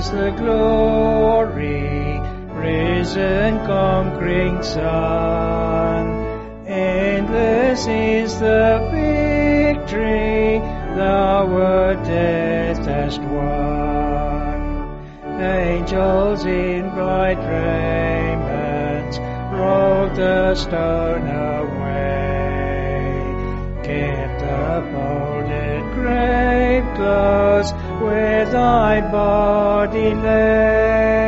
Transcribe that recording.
is the glory, risen conquering Son. Endless is the victory, thou wert death hast won. Angels in bright raiments rolled the stone away, kept the folded grave close where thy body lay.